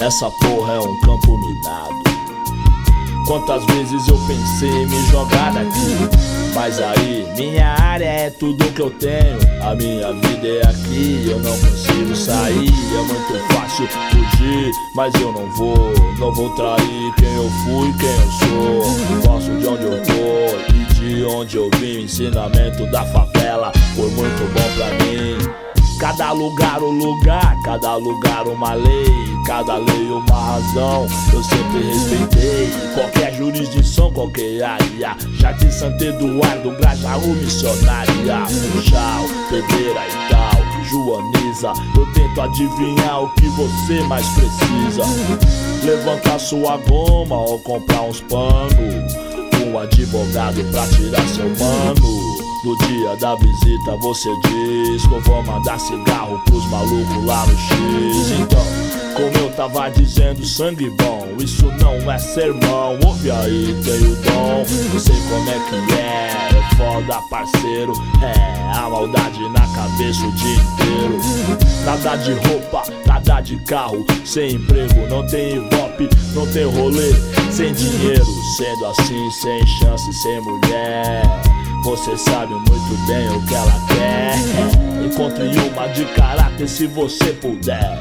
Essa porra é um campo minado. Quantas vezes eu pensei em me jogar daqui, mas aí, minha área é tudo que eu tenho. A minha vida é aqui, eu não consigo sair. É muito fácil fugir, mas eu não vou trair quem eu fui, quem eu sou. Gosto de onde eu tô e de onde eu vim. O ensinamento da favela foi muito bom pra mim. Cada lugar um lugar, cada lugar uma lei, cada lei uma razão, eu sempre respeitei. Qualquer jurisdição, qualquer área, Jardim Santo Eduardo, Grajaú, Missionária, Funchal, Pedreira e tal, Joaniza. Eu tento adivinhar o que você mais precisa. Levantar sua goma ou comprar uns panos, um advogado pra tirar seu mano. No dia da visita você diz que eu vou mandar cigarro pros malucos lá no X. Então, como eu tava dizendo, sangue bom, isso não é sermão. Ouve aí, tem o dom, não sei como é que é foda parceiro. É, a maldade na cabeça o dia inteiro. Nada de roupa, nada de carro, sem emprego, não tem ibope, não tem rolê, sem dinheiro. Sendo assim, sem chance, sem mulher, você sabe muito bem o que ela quer. Encontre uma de caráter se você puder.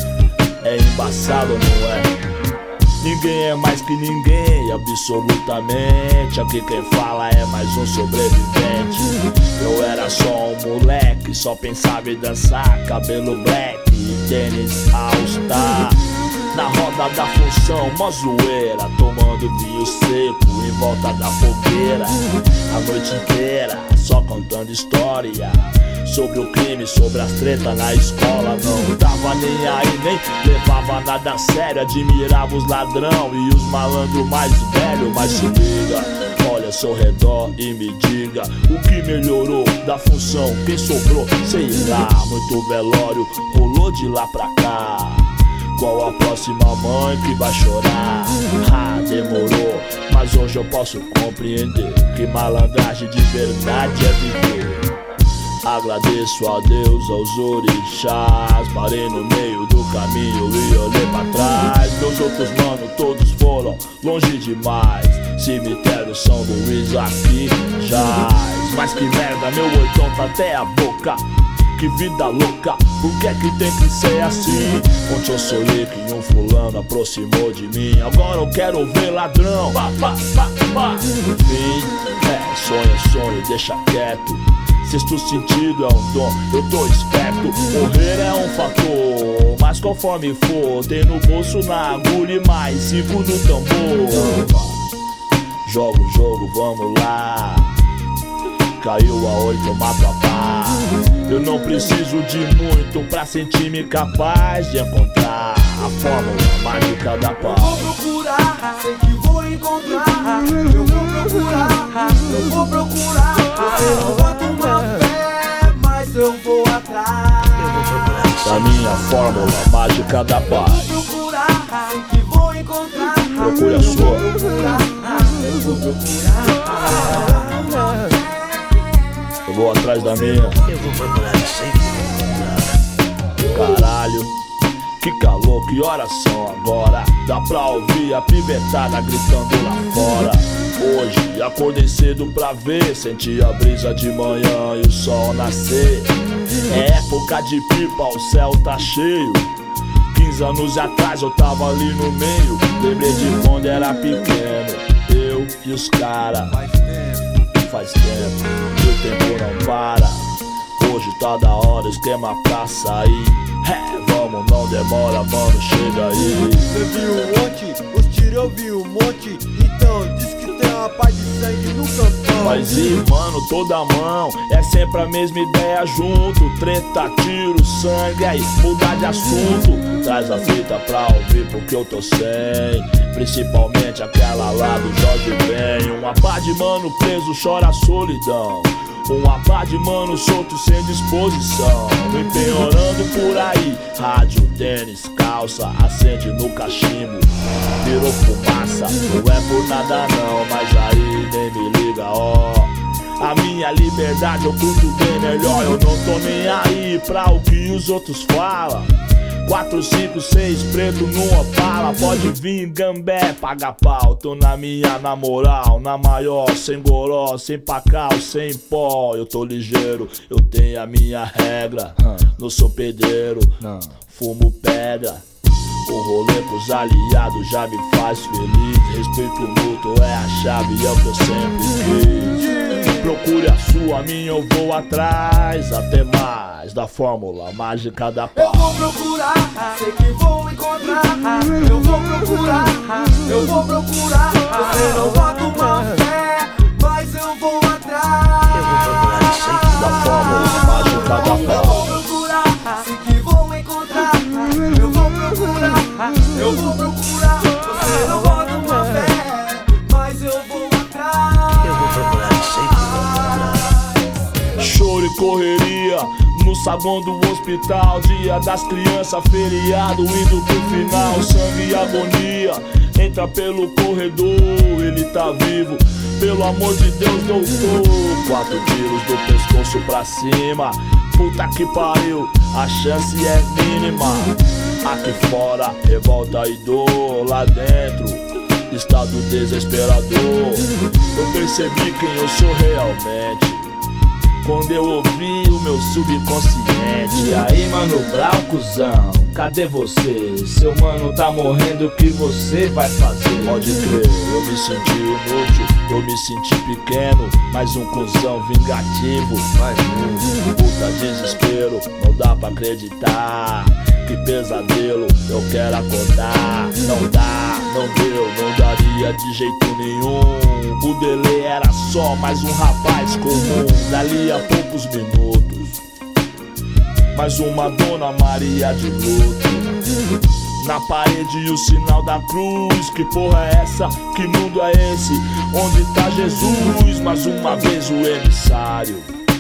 É embaçado, não é? Ninguém é mais que ninguém, absolutamente. Aqui quem fala é mais um sobrevivente. Eu era só um moleque, só pensava em dançar, cabelo black e tênis all-star. Na roda da função, mó zoeira, tomando vinho seco em volta da fogueira. A noite inteira, só contando história sobre o crime, sobre as tretas na escola. Não tava nem aí, nem levava nada a sério. Admirava os ladrão e os malandros mais velhos. Mas se liga, olha ao seu redor e me diga o que melhorou da função, quem sobrou, sei lá. Muito velório rolou de lá pra cá. Qual a próxima mãe que vai chorar? Ah, demorou, mas hoje eu posso compreender que malandragem de verdade é viver. Agradeço a Deus, aos orixás. Parei no meio do caminho e olhei pra trás. Meus outros manos todos foram longe demais. Cemitério São Luís aqui jaz. Mas que merda, meu oitão tá até a boca. Que vida louca, por que é que tem que ser assim? Ontem eu sonhei que um fulano aproximou de mim. Agora eu quero ver ladrão. Enfim, sonho é sonho, deixa quieto. Sexto sentido é um dom, eu tô esperto. Morrer é um fator, mas conforme for, tem no bolso, na agulha e mais 5 no tambor. Joga o jogo, vamos lá. Caiu a 8, eu mato a pá. Eu não preciso de muito pra sentir-me capaz de encontrar a fórmula mágica da paz. Eu vou procurar, sei que vou encontrar. Eu vou procurar, eu vou procurar. Eu boto uma fé, mas eu vou atrás da minha fórmula mágica da paz. Eu vou procurar, sei que vou encontrar. Procure a sua. Eu vou procurar. Eu vou atrás da minha. Eu vou procurar sempre. Caralho, que calor, que horas são agora? Dá pra ouvir a pivetada gritando lá fora. Hoje acordei cedo pra ver, senti a brisa de manhã e o sol nascer. É época de pipa, o céu tá cheio. 15 anos atrás eu tava ali no meio. Lembrei de quando era pequeno, eu e os cara. Faz tempo, e o tempo não para. Hoje tá da hora, esquema pra sair. Vamos, não demora, mano, chega aí. Você viu ontem, os tiros eu vi um monte. Então, diz que tem uma paz de sangue no campão. Mas e mano, toda mão, é sempre a mesma ideia junto. Treta, tiro, sangue, aí mudar de assunto. Traz a fita pra ouvir porque eu tô sem. Principalmente aquela lá do Jorge Ben. Uma pá de mano preso chora a solidão. Uma pá de mano solto sem disposição. Empenhorando por aí, rádio, tênis, calça. Acende no cachimbo, virou fumaça. Não é por nada não, mas aí nem me liga, ó. A minha liberdade eu curto bem melhor. Eu não tô nem aí pra o que os outros falam. 4, 5, 6 preto numa bala. Pode vir gambé, paga pau. Tô na minha, na moral, na maior, sem goró, sem pacal, sem pó. Eu tô ligeiro, eu tenho a minha regra. Não sou pedreiro, fumo pedra. O rolê com os aliados já me faz feliz. Respeito mútuo é a chave, é o que eu sempre quis. Procure a sua, a minha eu vou atrás. Até mais da fórmula mágica da paz. Eu vou procurar, sei que vou encontrar. Eu vou procurar, eu vou procurar. Você não bota uma fé, mas eu vou atrás. Eu vou procurar, sei que Da fórmula mágica da Eu paz. vou procurar, sei que vou encontrar. Eu vou procurar, eu vou procurar. Você não bota uma fé, mas eu vou atrás. eu vou procurar, sei que vou encontrar. Choro e correria no saguão do hospital. Dia das crianças, feriado, indo pro final. Sangue e agonia, entra pelo corredor. Ele tá vivo, pelo amor de Deus, doutor. 4 tiros do pescoço pra cima. Puta que pariu, a chance é mínima. Aqui fora, revolta e dor. Lá dentro, estado desesperador. Eu percebi quem eu sou realmente quando eu ouvi o meu subconsciente. Aí, Mano Brown, cuzão, cadê você? Seu mano tá morrendo, o que você vai fazer? Pode crer, eu me senti inútil, eu me senti pequeno. Mais um cuzão vingativo, mais um. Puta desespero, não dá pra acreditar. Que pesadelo, eu quero acordar. Não dá, não deu, não daria de jeito nenhum. O delay era só mais um rapaz comum. Dali a poucos minutos, mais uma Dona Maria de luto. Na parede o sinal da cruz. Que porra é essa? Que mundo é esse? Onde tá Jesus? Mais uma vez o emissário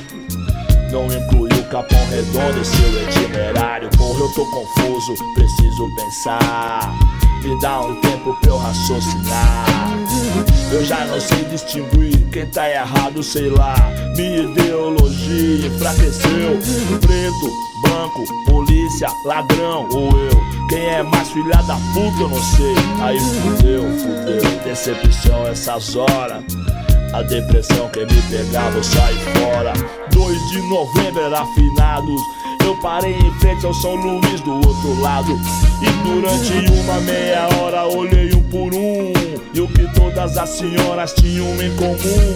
não incluiu o Capão Redondo em seu itinerário. Porra, eu tô confuso, preciso pensar. Me dá um tempo pra eu raciocinar. Eu já não sei distinguir quem tá errado, sei lá. Minha ideologia enfraqueceu. Preto, branco, polícia, ladrão ou eu. Quem é mais filha da puta eu não sei. Aí fudeu, decepção essas horas. A depressão quer me pegar, vou sair fora. 2 de novembro era finados. Eu parei em frente ao São Luís do outro lado. E durante uma meia hora olhei um por um. E o que todas as senhoras tinham em comum: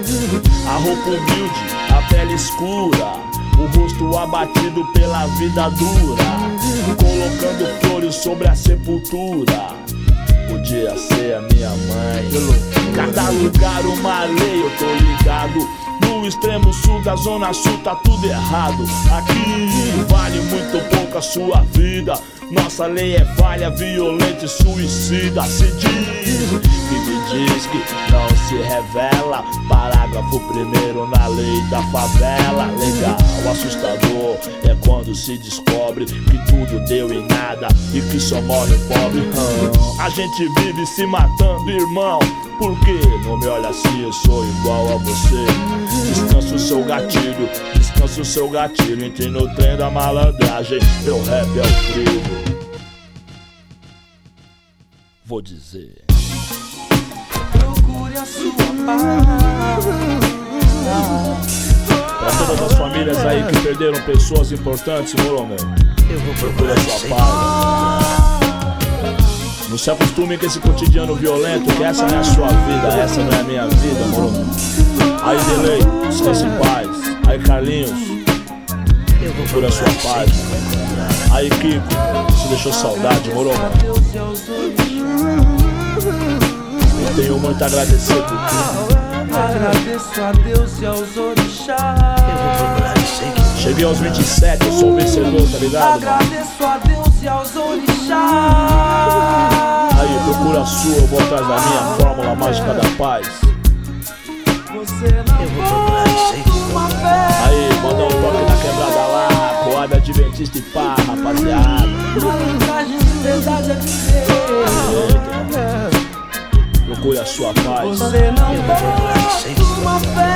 a roupa humilde, a pele escura, o rosto abatido pela vida dura, colocando flores sobre a sepultura. Podia ser a minha mãe. Cada lugar uma lei, eu tô ligado. No extremo sul da zona sul tá tudo errado. Aqui vale muito pouco a sua vida. Nossa lei é falha, violenta e suicida. Se diz que me diz que não se revela. Parágrafo 1º na lei da favela. Legal, assustador é quando se descobre que tudo deu em nada e que só morre o pobre. A gente vive se matando, irmão. Por que não me olha assim? Eu sou igual a você. Descansa o seu gatilho, descansa o seu gatilho. Entre no trem da malandragem, meu rap é o trigo. Vou dizer: Procure a sua paz. pra todas as famílias aí que perderam pessoas importantes, moro, meu, Eu vou procura procurar, a sei sua que paz. Não se acostume com esse cotidiano violento, que essa não é a sua vida, essa não é a minha vida, moro. Aí, Delay, descanse em paz. Aí, Carlinhos, eu vou procura a sua procurar, paz. sei que vou encontrar. Aí, Kiko, você deixou saudade, moro, mano. Eu tenho muito a agradecer por tudo. Agradeço a Deus e aos orixás. Eu vou procurar, sei que vou Cheguei aos 27, eu sou um vencedor, tá ligado, mano? Agradeço a Deus e aos orixás. Aí, procura a sua, eu vou atrás da minha fórmula mágica da paz. Você não Eu vou procurar, sei que vou uma encontrar. fé. Aí, manda um toque na quebrada lá, Coab Adventista e pá, rapaziada. A linguagem de verdade é viver. Procure a sua paz. Você não Eu vou procurar, sei que vou uma fé.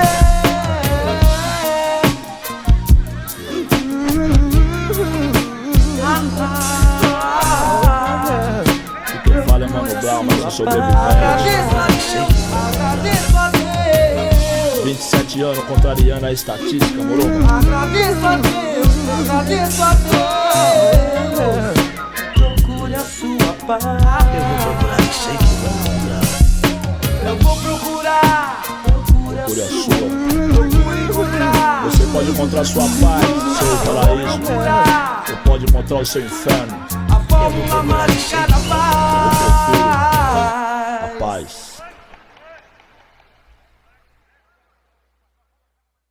Ah, ah. almas são sobreviventes. Agradeço a Deus. 27 anos contrariando a estatística, moro? Agradeço a Deus. Agradeço a Deus. Procure a sua paz. Eu vou procurar, sei que vou encontrar. Eu vou procurar. Procure a Procure a sua. sua. Procure encontrar. Você pode encontrar sua paz, seu paraíso. Procurar Você pode encontrar o seu inferno. a fórmula mágica da paz.